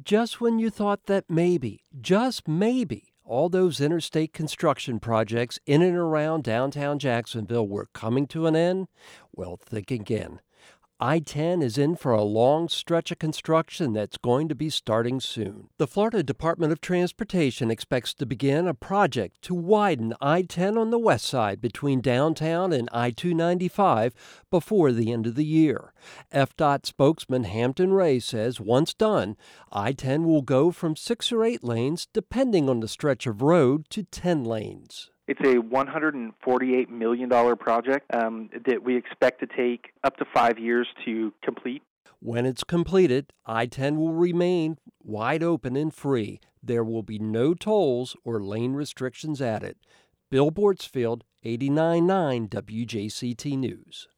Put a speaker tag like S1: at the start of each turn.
S1: Just when you thought that maybe, just maybe, all those interstate construction projects in and around downtown Jacksonville were coming to an end, well, think again. I-10 is in for a long stretch of construction that's going to be starting soon. The Florida Department of Transportation expects to begin a project to widen I-10 on the west side between downtown and I-295 before the end of the year. FDOT spokesman Hampton Ray says once done, I-10 will go from 6 or 8 lanes, depending on the stretch of road, to 10 lanes.
S2: It's a $148 million project that we expect to take up to 5 years to complete.
S1: When it's completed, I-10 will remain wide open and free. There will be no tolls or lane restrictions added. Bill Bortsfield, 89.9 WJCT News.